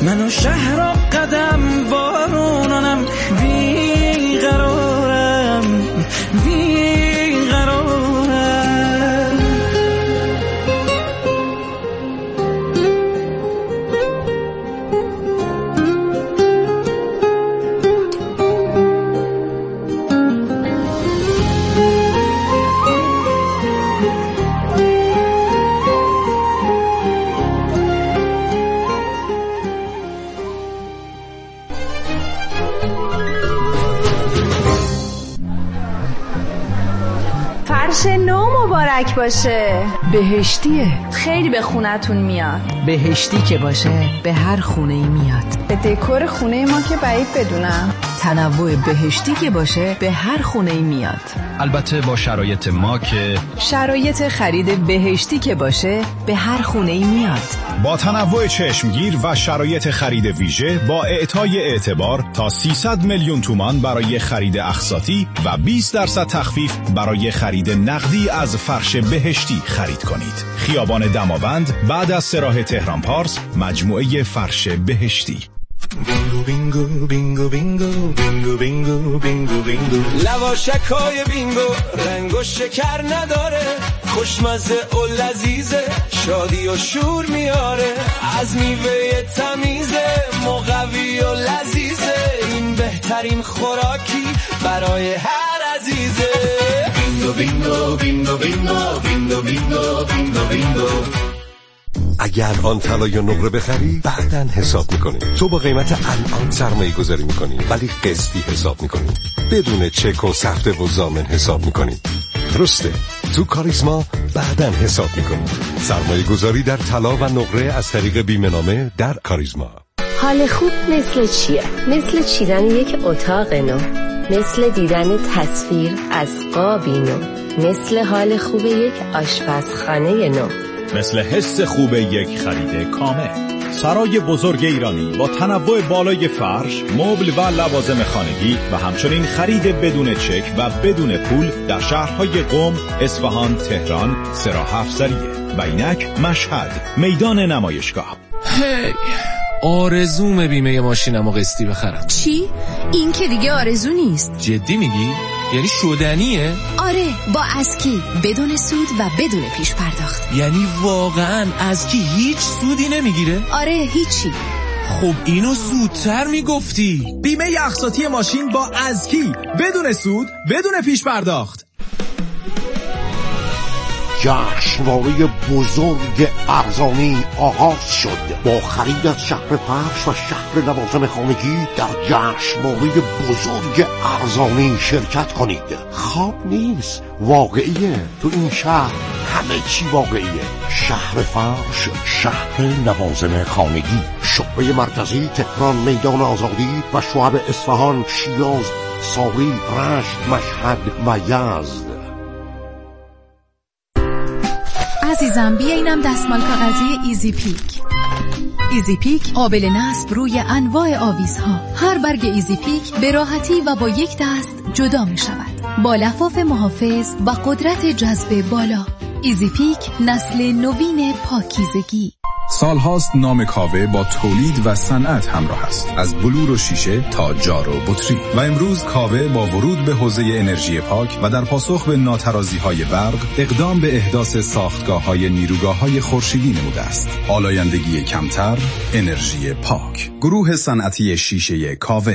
منو شهر و قدم بارونانم بیقرارم نو مبارک باشه. بهشتیه، خیلی به خونتون میاد. بهشتی که باشه به هر خونه ای میاد. به دکور خونه ما که بعید بدونم. تنوع بهشتی که باشه به هر خونه ای میاد. البته با شرایط ما که شرایط خرید بهشتی که باشه به هر خونه ای میاد. با تنوع چشمگیر و شرایط خرید ویژه با اعطای اعتبار تا 300 میلیون تومان برای خرید اقساطی و 20% تخفیف برای خرید نقدی از فرش بهشتی خرید کنید. خیابان دماوند بعد از سراح تهران پارس، مجموعه فرش بهشتی. بینگو بینگو بینگو بینگو بینگو بینگو بینگو بینگو لواشکای بینگو رنگ و شکر نداره، خوشمزه و لذیذه، شادی و شور میاره، از میوه تمیزه، مقوی و لذیذه، این بهترین خوراکی برای هر عزیزه. بینگو بینگو بینگو بینگو بینگو بینگو بینگو بینگو. اگر آن طلای نقره بخری بعداً حساب میکنی. تو با قیمت الان سرمایه گذاری میکنی ولی قسطی حساب میکنی، بدون چک و سفته و ضامن حساب میکنی. درسته، تو کاریزما بعداً حساب میکنی. سرمایه گذاری در طلا و نقره از طریق بیمه نامه در کاریزما. حال خوب مثل چیه؟ مثل چیدن یک اتاق نو، مثل دیدن تصویر از قابی نو، مثل حال خوب یک آشپزخانه نو، مثل حس خوب یک خرید کامل. سرای بزرگ ایرانی با تنوع بالای فرش، مبل و لوازم خانگی و همچنین خرید بدون چک و بدون پول در شهرهای قم، اصفهان، تهران، سراح افزریه، بینک، مشهد، میدان نمایشگاه. هی آرزوم بیمه ماشینمو قسطی بخرم. چی؟ این که دیگه آرزو نیست. جدی میگی؟ یعنی شدنیه؟ آره، با اسکی، بدون سود و بدون پیش پرداخت. یعنی واقعا اسکی هیچ سودی نمیگیره؟ آره، هیچی. خب اینو زودتر میگفتی. بیمه اقساطی ماشین با اسکی، بدون سود، بدون پیش پرداخت. جشنواره بزرگ ارزانی آغاز شد. با خرید از شهر فرش و شهر لوازم خانگی در جشنواره بزرگ ارزانی شرکت کنید. خواب نیست، واقعیه. تو این شهر همه چی واقعیه. شهر فرش، شهر لوازم خانگی، شعبه مرکزی تهران، میدان آزادی و شعب اصفهان، شیراز، ساری، رشت، مشهد و یزد. عزیزم بیا اینم دستمال کاغذی ایزی پیک. ایزی پیک قابل نصب روی انواع آویزها. هر برگ ایزی پیک به راحتی و با یک دست جدا می شود، با لفاف محافظ و قدرت جذب بالا. ایزی پیک نسل نوین پاکیزگی. سالهاست نام کاوه با تولید و صنعت همراه است، از بلور و شیشه تا جار و بطری. و امروز کاوه با ورود به حوزه انرژی پاک و در پاسخ به ناترازی‌های برق اقدام به احداث ساختگاه‌های نیروگاه‌های خورشیدی نموده است. آلایندگی کمتر، انرژی پاک. گروه صنعتی شیشه کاوه.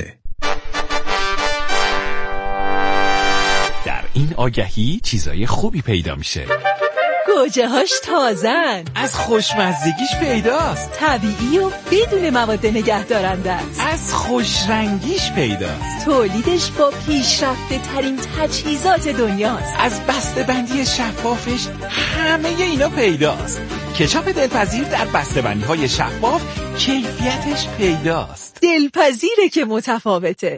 در این آگهی چیزای خوبی پیدا میشه. گوجه‌هاش تازن، از خوشمزگیش پیداست، طبیعی و بدون مواد نگهدارنده است، از خوشرنگیش پیداست، تولیدش با پیشرفته ترین تجهیزات دنیاست، از بسته‌بندی شفافش همه اینا پیداست. کچاپ دلپذیر در بسته‌بندی‌های شفاف کیفیتش پیداست. دلپذیره که متفاوته.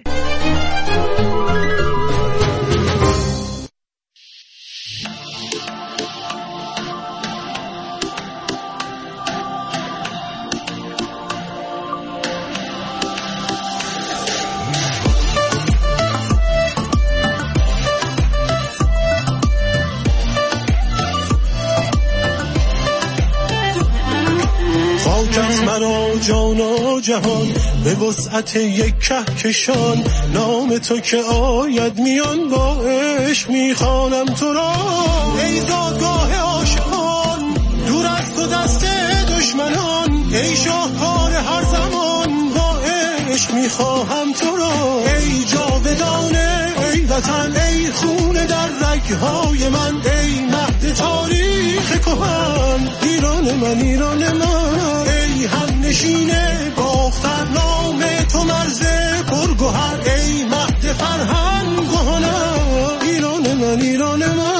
جان و جهان به وسعت یک کهکشان نام تو که آید میان با عشق میخوانم تو را ای زادگاه عاشقان دور از تو دست دشمنان ای شاهکار هر زمان با عشق میخواهم تو را ای جاودانه ای وطن ای خون در رگهای من ای مهد تاریخ کهن ایران من ایران من ای هم نشینه باختر نام تو مرز پرگوهر ای مهد فرهنگ و هنر ایران من ایران من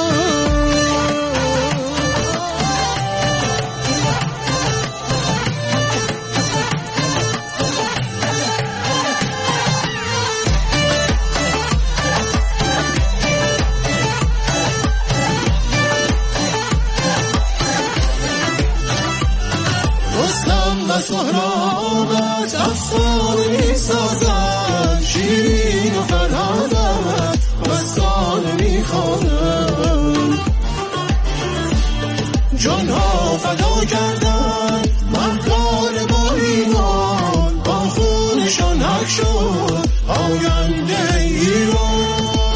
سهرابت افسانه می سازد شیرین و فرهادت مستانه می خوانند جانها فدا کردن مردان با ایمان با خونشان حق شد آینده ایران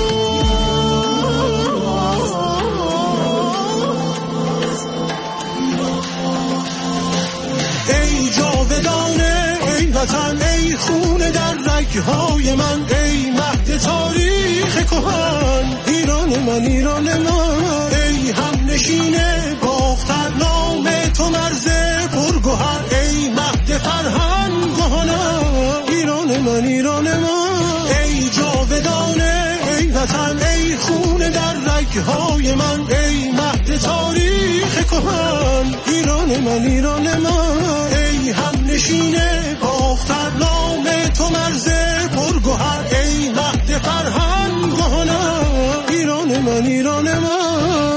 وطن ای خون در رگهای من ای مهد تاریخ کهن ایران من ایران من ای هم نشینه باختر نام تو مرز پرگوهر ای مهد فرهنگ و هنر ایران من ایران من ای جاودانه ای وطن ای خون در رگهای من ای مهد تاریخ کهن ایران من ایران من ای هم نشینه باختر نام تو مرز پرگوهر ای مهد فرهنگ و هنر ایران من ایران من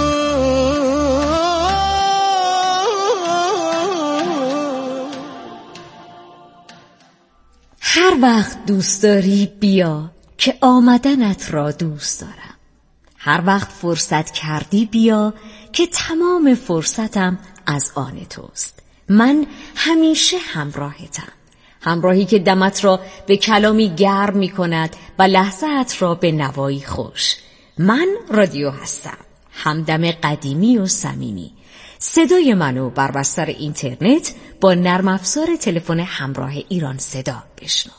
هر وقت دوست داری بیا که آمدنت را دوست دارم هر وقت فرصت کردی بیا که تمام فرصتم از آن توست من همیشه همراهتم همراهی که دمت را به کلامی گرم می کند و لحظه‌ات را به نوایی خوش من رادیو هستم همدم قدیمی و صمیمی صدای منو بر بستر اینترنت با نرم افزار تلفن همراه ایران صدا بشنو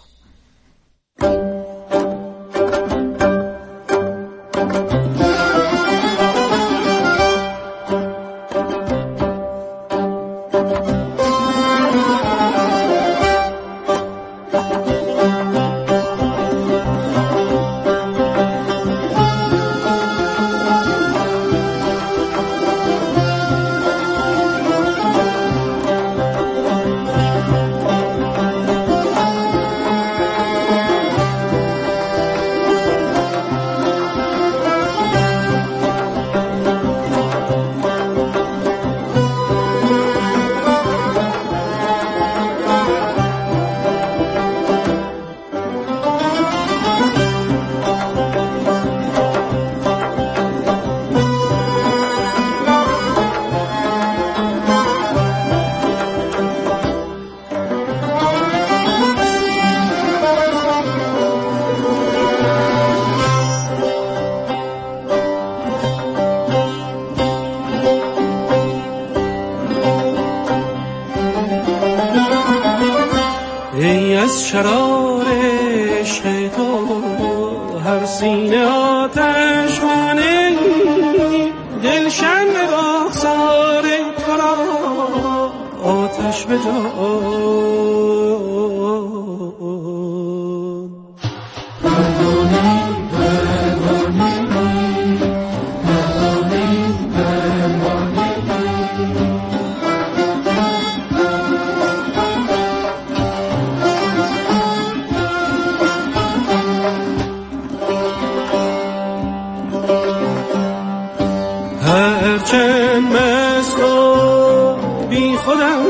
از شرار عشق تو هر سینه آتش مانه دلشن به رخسار تو را آتش بدار هرچند مست و بی خودم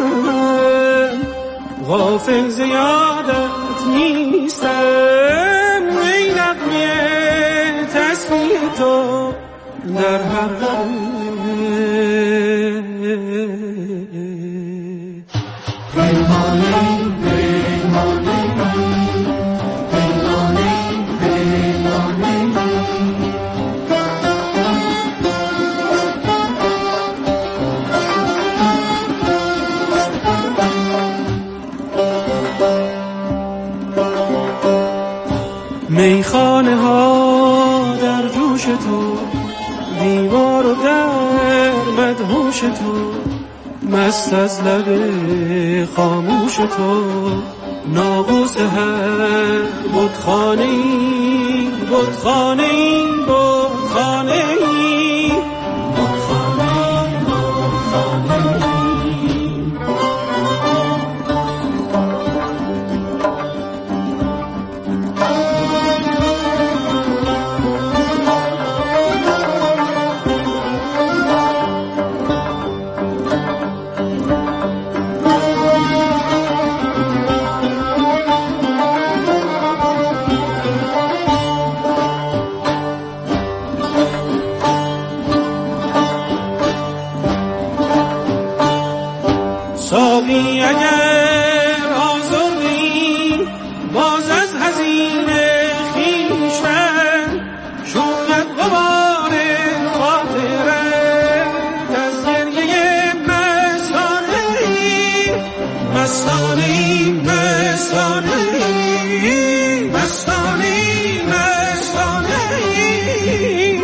غافل ز یادت نیستم ای نغمه تسبیح تو در هر قدم میخانه ها در جوش تو، دیوار و در مدهوش تو، مست از لب خاموش تو، ناقوس هر بتخانه‌ای بتخانه‌ای بتخانه‌ای. ساقی اگر آزردی باز از هزینه خویشتن، شوقت غبار خاطرت از گریه مستانه‌ای مستانه‌ای مستانه‌ای مستانه‌ای مستانه‌ای.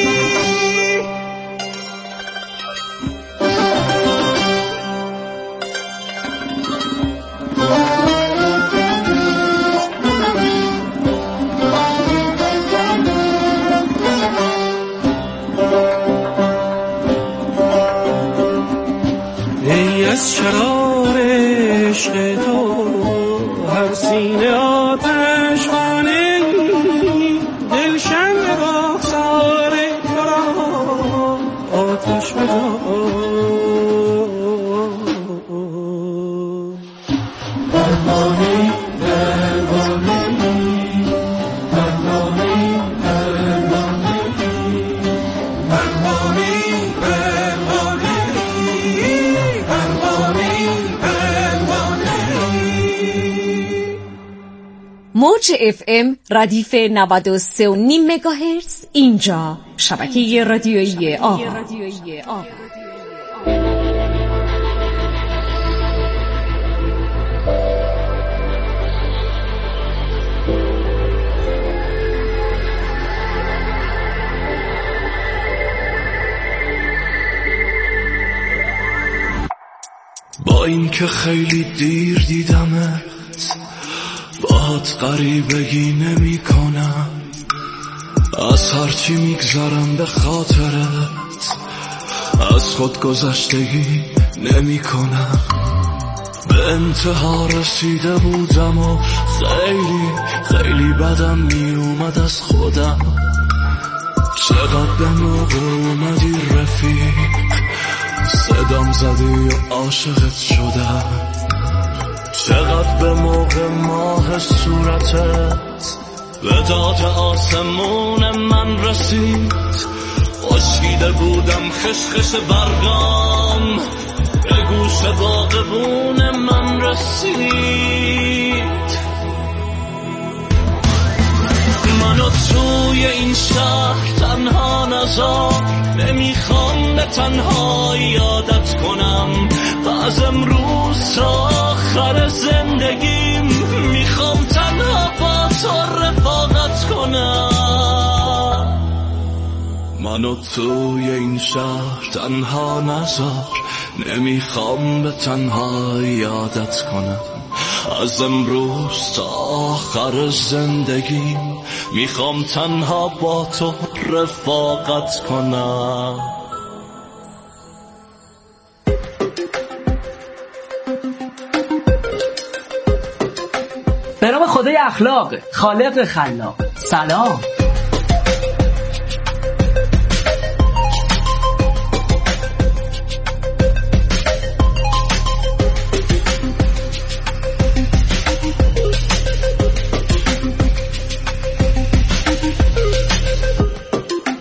از شرار عشق تو هر سینه آتش خانه‌ای، دلشن رخسار تو را آتش بجا. پروانه‌ای پروانه‌ای پروانه‌ای پروانه‌ای موج FM ردیف 93.5 مگاهرتز، اینجا شبکه رادیویی آها. با این که خیلی دیر دیدمت، باهات غریبگی نمی کنم، از هرچی میگذرم به خاطرت از خود گذشتگی نمی کنم. به انتها رسیده بودم و خیلی خیلی بدم می اومد از خودم. چقدر به موقع اومدی رفیق، صدام زدی و عاشقت شدم. چقدر به موقع ماه صورتت به داد آسمون من رسید، خشکیده بودم خشخش برگام به گوش باغبون من رسید. منو توی این شهر تنها نذار، نمیخوام به تنهایی عادت کنم، و از امروز تا آخر زندگیم میخوام تنها با تو رفاقت کنم. منو توی این شهر تنها نذار، نمیخوام به تنهایی عادت کنم، از امروز تا آخر زندگیم میخوام تنها با تو رفاقت کنم. به نام خدای اخلاق، خالق خلاق. سلام.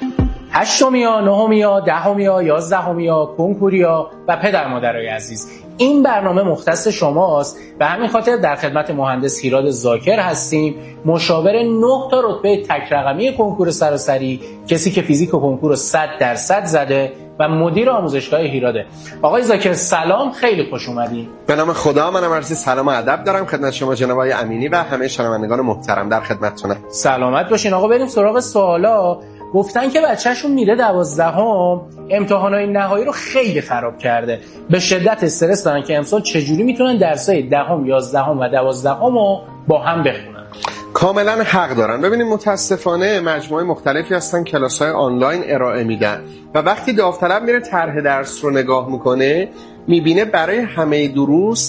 هشتمیا، نهمیا، دهمیا، 11میا، کنکوریا و پدر مادرای عزیز، این برنامه مختص شماست و همین خاطر در خدمت مهندس هیراد ذاکر هستیم، مشاور 9 تا رتبه تک رقمی کنکور سراسری، کسی که فیزیک و کنکور رو 100% زده و مدیر آموزشگاه هیراده. آقای ذاکر سلام، خیلی خوش اومدین. به نام خدا، منم عرض سلام و ادب دارم خدمت شما جناب آقای امینی و همه شنوندگان محترم، در خدمتتونم. سلامت باشین. آقا بریم سراغ سوالا. گفتن که بچه‌شون میره 12ام، امتحانات نهایی رو خیلی خراب کرده، به شدت استرس دارن که امسال چجوری میتونن درسای 10ام، 11ام و 12ام رو با هم بخونن. کاملا حق دارن. ببینید متاسفانه مجموعه مختلفی هستن کلاس‌های آنلاین ارائه میدن و وقتی داوطلب میره طرح درس رو نگاه میکنه میبینه برای همه دروس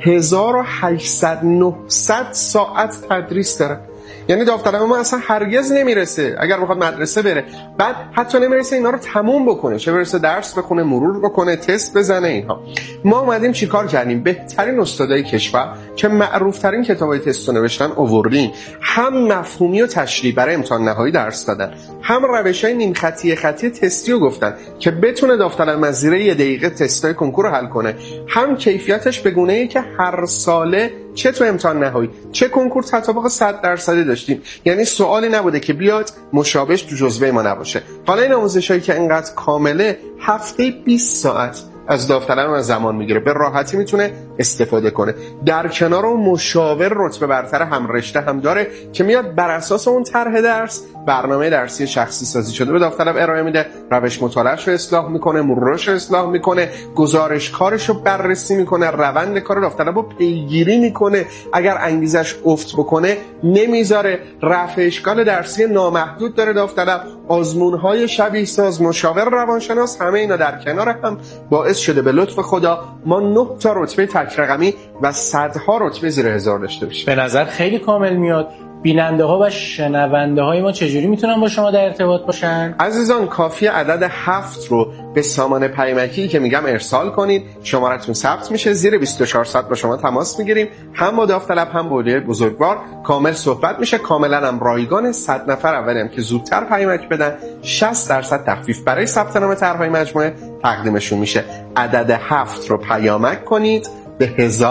1800-900 ساعت تدریس داره. یعنی داوطلب ما اصلا هرگز نمیرسه اگر بخواد مدرسه بره، بعد حتی نمیرسه اینا رو تموم بکنه، چه برسه درس بخونه، مرور بکنه، تست بزنه. اینها ما اومدیم چیکار کردیم؟ بهترین استادای کشور که معروف ترین کتابای تست رو نوشتن آوردیم، هم مفهومی و تشریح برای امتحان نهایی درس دادن، هم روش‌های نیم خطی تستی رو گفتن که بتونه داوطلب از زیر 1 دقیقه تستای کنکور رو حل کنه، هم کیفیتش به گونه‌ای که هر ساله چه تو امتحان نهایی چه کنکور تطابق 100% داشتیم. یعنی سوالی نبوده که بیاد مشابهش تو جزوه ما نباشه. حالا این آموزشایی که اینقدر کامله، هفته 20 ساعت از داوطلب از زمان میگیره، به راحتی میتونه استفاده کنه. در کنار اون مشاور رتبه برتر هم رشته هم داره که میاد بر اساس اون طرح درس برنامه درسی شخصی سازی شده به داوطلب ارائه میده، روش مطالعه‌اش رو اصلاح میکنه، مرورش رو اصلاح میکنه، گزارش کارش رو بررسی میکنه، روند کار داوطلب رو پیگیری میکنه، اگر انگیزش افت بکنه نمیذاره، رفع اشکال درسی نامحدود داره داوطلب، آزمون‌های شبیه ساز، مشاور روانشناس، همه اینا در کنار هم باعث شده به لطف خدا ما 9 تا رتبه تک رقمی و صدها رتبه زیر 1000 داشته باشیم. به نظر خیلی کامل میاد. بیننده ها و شنونده های ما چجوری میتونن با شما در ارتباط باشن؟ عزیزان کافیه عدد 7 رو به سامان پیامکی که میگم ارسال کنید، شمارتون ثبت میشه، زیر 24 ساعت با شما تماس میگیریم، هم با داوطلب هم با اولیای بزرگوار کامل صحبت میشه. کاملا هم رایگان. 100 نفر اولی هم که زودتر پیامک بدن 60% تخفیف برای ثبت نام طرح‌های مجموعه تقدیمشون میشه. عدد 7 رو پیامک کنید به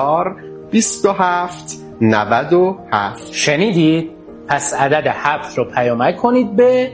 1027-97. شنیدید؟ پس عدد 7 رو پیامک کنید به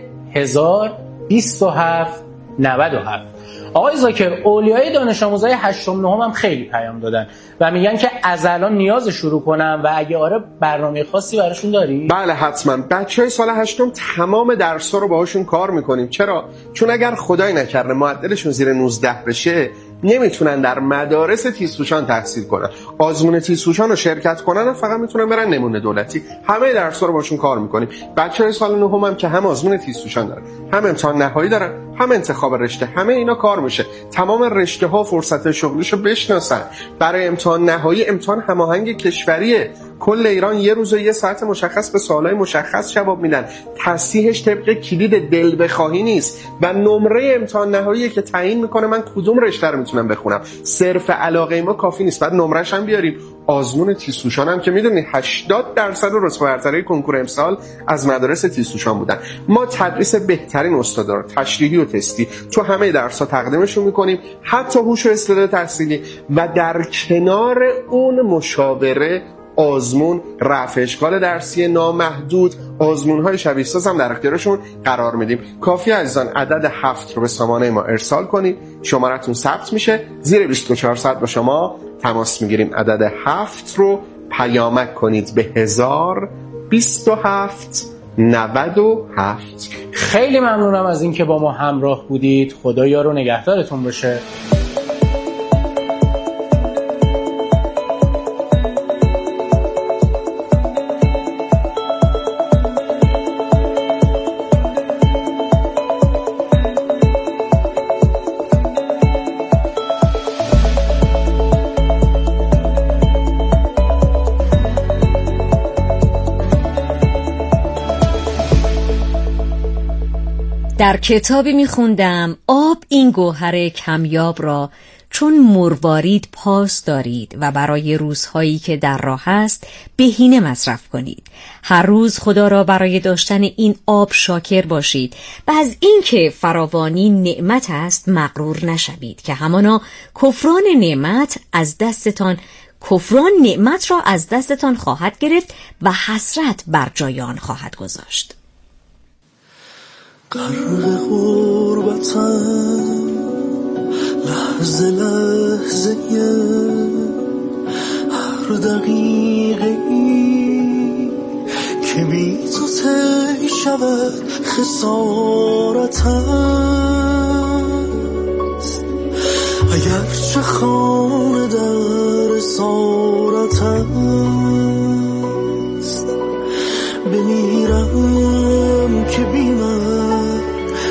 1027-97. آقای ذاکر، اولیای دانش آموزای 8م 9م هم خیلی پیام دادن و میگن که از الان نیاز شروع کنم و اگه آره برنامه خاصی براشون داری؟ بله حتما. بچهای سال 8م تمام درس‌ها رو باهاشون کار میکنیم. چرا؟ چون اگر خدای نکرده معدلشون زیر 19 بشه نمیتونن در مدارس تیزهوشان تحصیل کنن. آزمون تیزهوشان رو شرکت کنن و فقط میتونن برن نمونه دولتی. همه درس‌ها رو باشون کار میکنیم. بچهای سال 9م هم که هم آزمون تیزهوشان دارن، هم امتحان نهایی دارن، هم انتخاب رشته، همه اینا کار میشه. تمام رشته‌ها فرصت شغلیشو بشناسن. برای امتحان نهایی امتحان هماهنگ کشوریه. کل ایران یه روز و یه ساعت مشخص به سوالای مشخص جواب میدن. تصحیحش طبق کلید دل بخواهی نیست و نمره امتحان نهایی که تعیین میکنه من کدوم رشته رو میتونم بخونم. صرف علاقه ما کافی نیست، بعد نمرهش هم بیاریم. آزمون تیزهوشان هم که میدونید 80% رتبه برتری کنکور امسال از مدارس تیزهوشان بودن. ما تدریس بهترین استادا رو تشریحی و تستی تو همه درس‌ها تقدیمشون میکنیم، حتی هوش و استعداد تحصیلی، و در کنار اون مشاوره، آزمون، رفع اشکال درسی نامحدود، آزمون‌های شبیه ساز هم در اختیارشون قرار میدیم. کافی عزیزان عدد 7 رو به سامانه ما ارسال کنید، شمارتون ثبت میشه، زیر 24 ساعت با شما تماس میگیریم. عدد 7 رو پیامک کنید به 1027-97. خیلی ممنونم از اینکه با ما همراه بودید. خدا یار و نگهدارتون باشه. در کتابی میخوندم آب این گوهر کمیاب را چون مروارید پاس دارید و برای روزهایی که در راه است بهینه مصرف کنید. هر روز خدا را برای داشتن این آب شاکر باشید و از اینکه فراوانی نعمت است مغرور نشوید که همانا کفران نعمت را از دستتان خواهد گرفت و حسرت بر جای آن خواهد گذاشت. غرق غربتم لحظه لحظه هر دقیقه ای که بی تو تی شود خسارت است. اگرچه خانه در اسارت است بمیرم که بی من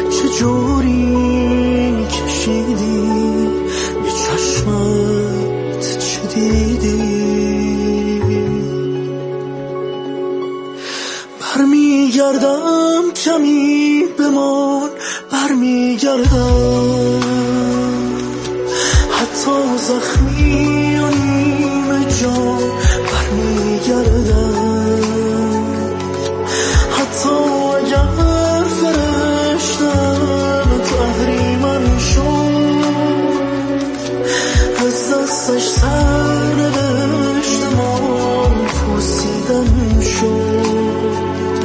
چجوری کشیدی به چشمت چه دیدی. برمیگردم کمی بمان برمیگردم حتی زخمی و نیمه جان برمیگردم حتی اگر فرشتم تحریمم شد از دستش سر نوشتم پوسیدم شد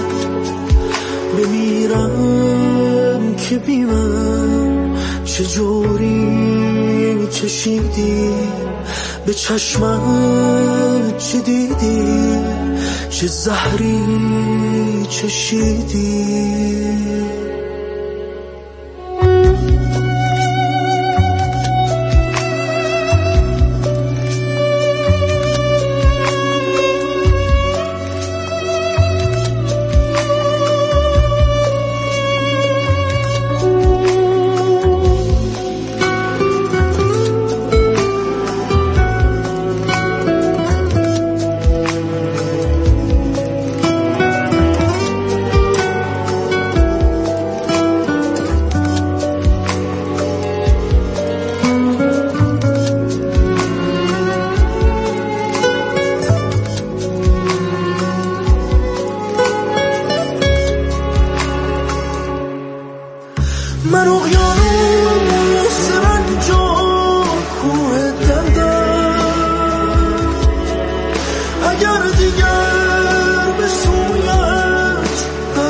بمیرم که بی من چجوری کشیدی به چشمت چه دیدی چه زهری چشیدی. من اقیانوس رنجان کوه دردم اگر دیگر به سویت بر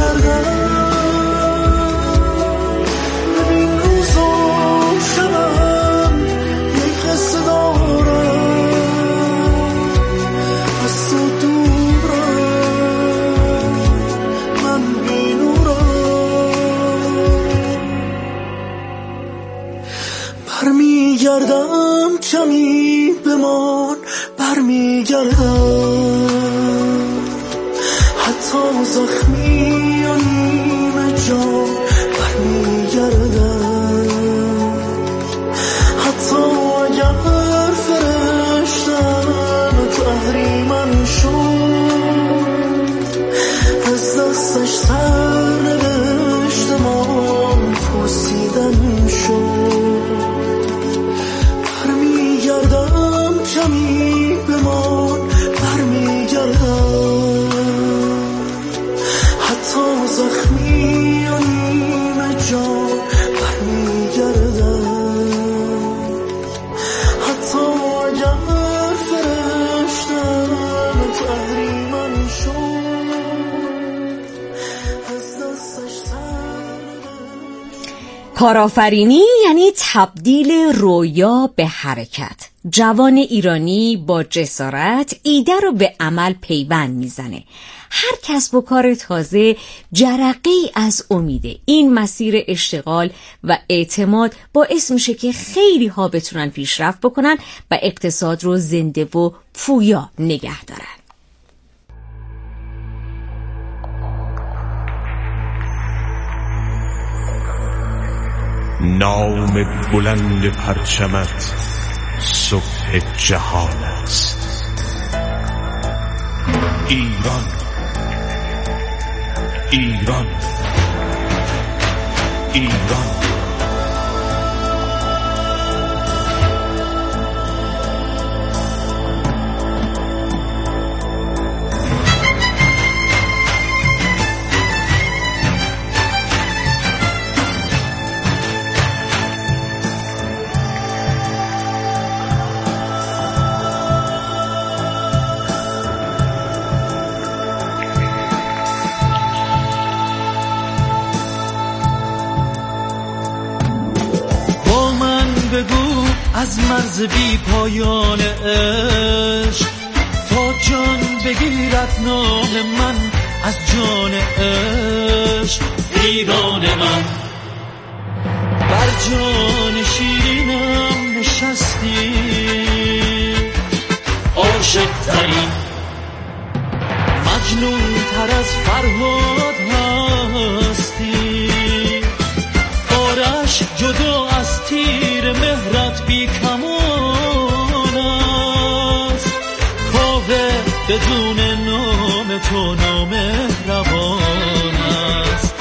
نگردم ببین روزا شبم یک قصه دارم از تو دورم من برمیگردم کمی بمان برمیگردم حتی زخمی و نیمه جان برمیگردم حتی اگر فرشتم تحریمم شد از دستش سر نوشتم پوسیدم شد برمیگردم کمی بمان برمیگردم حتی زخمی و نیمه جان برمیگردم حتی اگر فرشتم تحریمم شد از دستش کارآفرینی یعنی تبدیل رویا به حرکت. جوان ایرانی با جسارت ایده رو به عمل پیوند میزنه. هر کسب و کار تازه جرقه‌ای از امیده. این مسیر اشتغال و اعتماد باعث میشه که خیلی ها بتونن پیشرفت بکنن و اقتصاد رو زنده و پویا نگه دارن. نام بلند پرچمت صبح جهان است. ایران ایران ایران از مرز بی پایان عشق تا جان بگیرد نام من از جان عشق. ایران من بر جان شیرینم نشستی، عاشق ترین مجنون تر از فرهاد هستی. آرش جدا از تیر مهرت بی کمان است، کاوه بدون نام تو نامهربان است.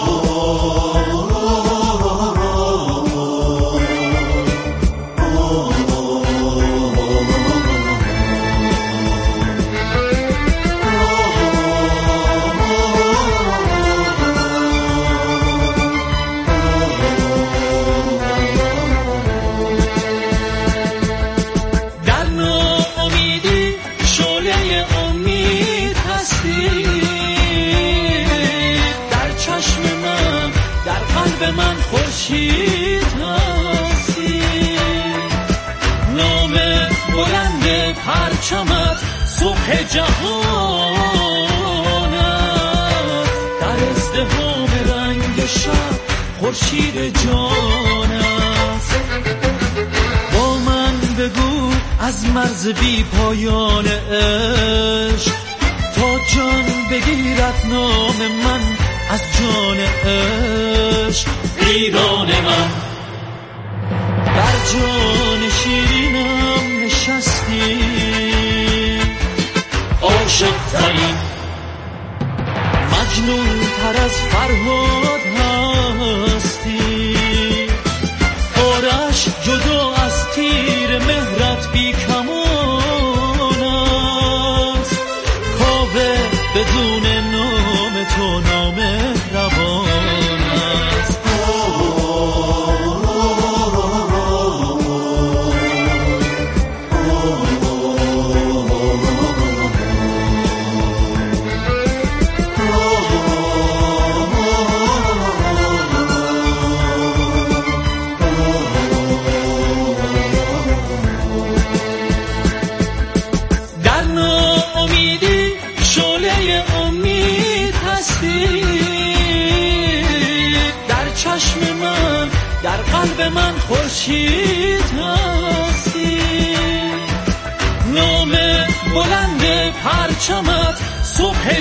من خورشید هستی، نام بلند پرچمت صبح جهان است، در ازدحام رنگ شب خورشید جان است. با من بگو از مرز بی پایان عشق تا جان بگیرد نام من از جان عشق. ایران من بر جان شیرینم نشستی، عاشق ترین مجنون تر از فرهاد هستی. آرش جدا از تیر مهرت بی کمان است، کاوه بدون نام تو نامهربان است. در ناامیدی شعله امید هستی، در چشم من در قلب من خورشید هستی. نام بلند پرچمت صبح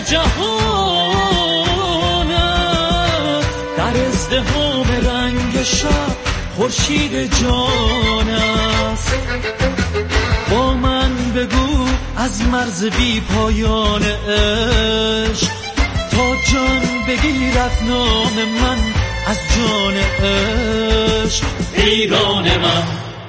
جهان است، در ازدحام رنگ شب خورشید جان است. با من بگو از مرز بی پایان عشق تا جان بگیرد نام من از جان عشق. ایران من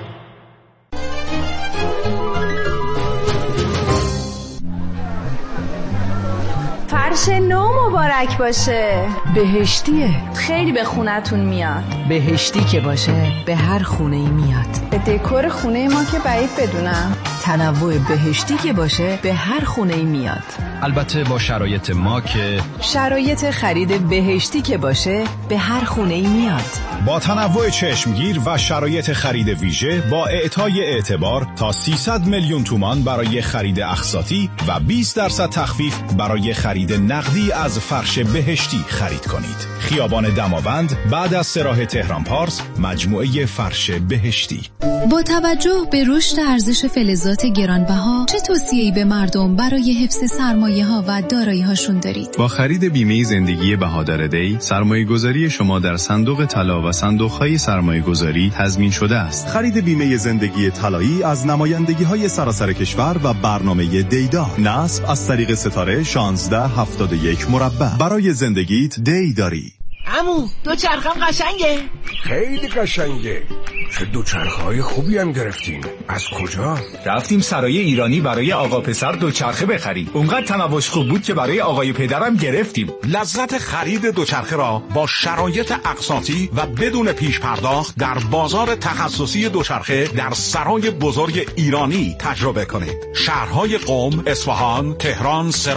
فرش نو مبارک باشه. بهشتیه، خیلی به خونتون میاد. بهشتی که باشه به هر خونه میاد. به دکور خونه ما که بعید بدونم. تنوع بهشتی که باشه به هر خونه میاد. البته با شرایط ما که شرایط خرید بهشتی که باشه به هر خونه میاد. با تنوع چشمگیر و شرایط خرید ویژه با اعطای اعتبار تا 300 میلیون تومان برای خرید اقساطی و 20% تخفیف برای خرید نقدی از فرش بهشتی خرید کنید. خیابان دماوند بعد از سراح تهران پارس، مجموعه فرش بهشتی. با توجه به رشد ارزش فلزات گرانبها چه توصیه‌ای به مردم برای حفظ سرمایه‌ها و دارایی‌هاشون دارید؟ با خرید بیمه زندگی بهادر دی، سرمایه‌گذاری شما در صندوق طلا و صندوق‌های سرمایه‌گذاری تضمین شده است. خرید بیمه زندگی طلایی از نمایندگی‌های سراسر کشور و برنامه دیدار. نصب از طریق ستاره 1671 مربع. برای زندگیت دی داری. عمو دوچرخم قشنگه؟ خیلی قشنگه. چه دوچرخه‌های خوبی هم گرفتین. از کجا؟ رفتیم سرای ایرانی برای آقا پسر دوچرخه بخریم. اونقدر تنوعش خوب بود که برای آقای پدرم گرفتیم. لذت خرید دوچرخه را با شرایط اقساطی و بدون پیش پرداخت در بازار تخصصی دوچرخه در سرای بزرگ ایرانی تجربه کنید. شهرهای قم، اصفهان، تهران،